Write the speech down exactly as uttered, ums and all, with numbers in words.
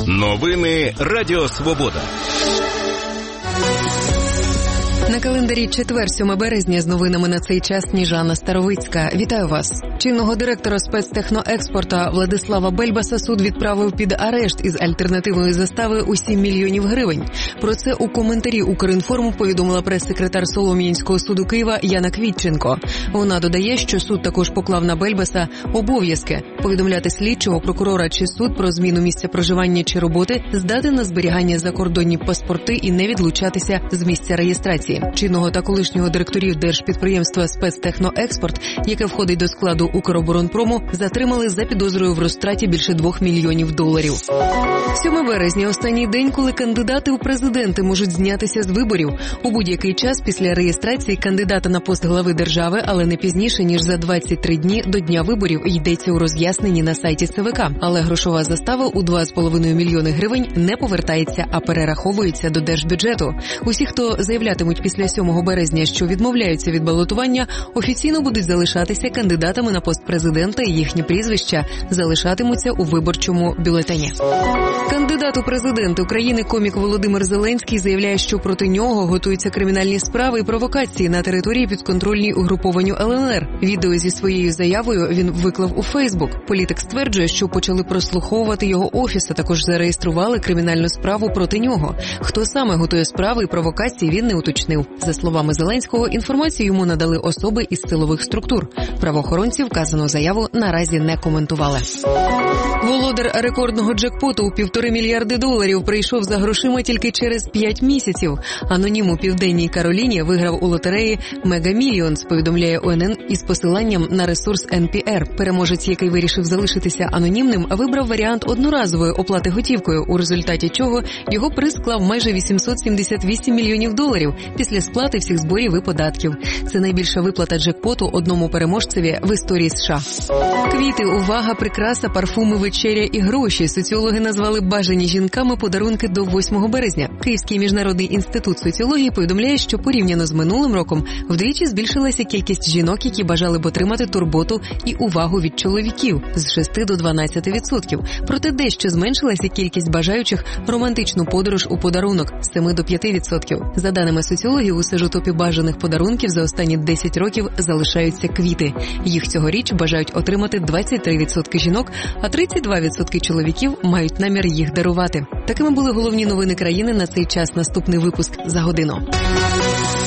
Новини Радіо Свобода. На календарі четвер, сьоме березня, з новинами на цей час Сніжана Старовицька. Вітаю вас. Чинного директора спецтехноекспорта Владислава Бельбаса суд відправив під арешт із альтернативної застави у сім мільйонів гривень. Про це у коментарі Укрінформу повідомила прес-секретар Солом'янського суду Києва Яна Квітченко. Вона додає, що суд також поклав на Бельбаса обов'язки повідомляти слідчого, прокурора чи суд про зміну місця проживання чи роботи, здати на зберігання закордонні паспорти і не відлучатися з місця реєстрації. Чинного та колишнього директорів держпідприємства «Спецтехноекспорт», яке входить до складу Укроборонпрому, затримали за підозрою в розтраті більше двох мільйонів доларів. сьоме березня – останній день, коли кандидати у президенти можуть знятися з виборів. У будь-який час після реєстрації кандидата на пост глави держави, але не пізніше, ніж за двадцять три дні до дня виборів, йдеться у роз'ясненні на сайті ЦВК. Але грошова застава у два з половиною мільйони гривень не повертається, а перераховується до держбюджету. Усі, хто заявлятимуть після сьомого березня, що відмовляються від балотування, офіційно будуть залишатися кандидатами на пост президента і їхні прізвища залишатимуться у виборчому бюлетені. Кандидат у президенти України комік Володимир Зеленський заявляє, що проти нього готуються кримінальні справи і провокації на території підконтрольній угрупованню Л Н Р. Відео зі своєю заявою він виклав у Фейсбук. Політик стверджує, що почали прослуховувати його офіс, а також зареєстрували кримінальну справу проти нього. Хто саме готує справи і провокації, він не уточнив. За словами Зеленського, інформацію йому надали особи із силових структур. Правоохоронці вказану заяву наразі не коментували. Володар рекордного джекпоту у півтори мільярди доларів прийшов за грошима тільки через п'ять місяців. Анонім у Південній Кароліні виграв у лотереї Mega Millions, повідомляє О Ен Ен із посиланням на ресурс Ен Пі Ар. Переможець, який вирішив залишитися анонімним, вибрав варіант одноразової оплати готівкою, у результаті чого його приз склав майже вісімсот сімдесят вісім мільйонів доларів після сплати всіх зборів і податків. Це найбільша виплата джекпоту одному переможцеві в історії США. Квіти, увага, прикраса, парфуми, вечеря і гроші. Соціологи назвали бажані жінками подарунки до восьмого березня. Київський міжнародний інститут соціології повідомляє, що порівняно з минулим роком вдвічі збільшилася кількість жінок, які бажали б отримати турботу і увагу від чоловіків – з шести до дванадцяти відсотків. Проте дещо зменшилася кількість бажаючих романтичну подорож у подарунок – з семи до п'яти відсотків. За даними соціологів, усе ж у топі бажаних подарунків за останні десять років залишаються квіти. Їх цьогоріч бажають отримати двадцять три відсотки жінок, а тридцять два відсотки чоловіків мають намір їх дарувати. Такими були головні новини країни на цей час. Наступний випуск за годину.